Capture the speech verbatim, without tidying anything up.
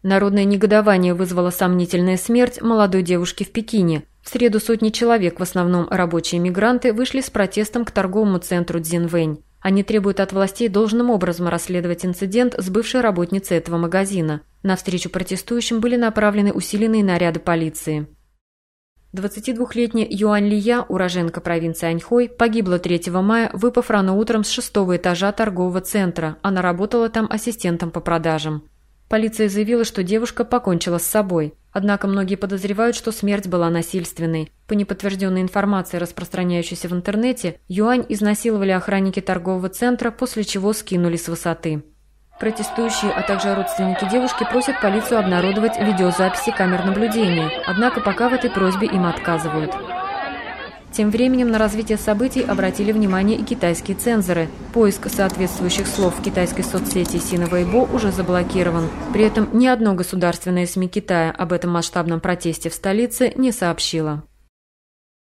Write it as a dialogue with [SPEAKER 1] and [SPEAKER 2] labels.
[SPEAKER 1] Народное негодование вызвала сомнительная смерть молодой девушки в Пекине. В среду сотни человек, в основном рабочие мигранты, вышли с протестом к торговому центру Цзинвэнь. Они требуют от властей должным образом расследовать инцидент с бывшей работницей этого магазина. На встречу протестующим были направлены усиленные наряды полиции. двадцатидвухлетняя Юань Лия, уроженка провинции Аньхой, погибла третьего мая, выпав рано утром с шестого этажа торгового центра. Она работала там ассистентом по продажам. Полиция заявила, что девушка покончила с собой. Однако многие подозревают, что смерть была насильственной. По неподтвержденной информации, распространяющейся в интернете, Юань изнасиловали охранники торгового центра, после чего скинули с высоты. Протестующие, а также родственники девушки просят полицию обнародовать видеозаписи камер наблюдения, однако пока в этой просьбе им отказывают. Тем временем на развитие событий обратили внимание и китайские цензоры. Поиск соответствующих слов в китайской соцсети Sina Weibo уже заблокирован. При этом ни одно государственное СМИ Китая об этом масштабном протесте в столице не сообщило.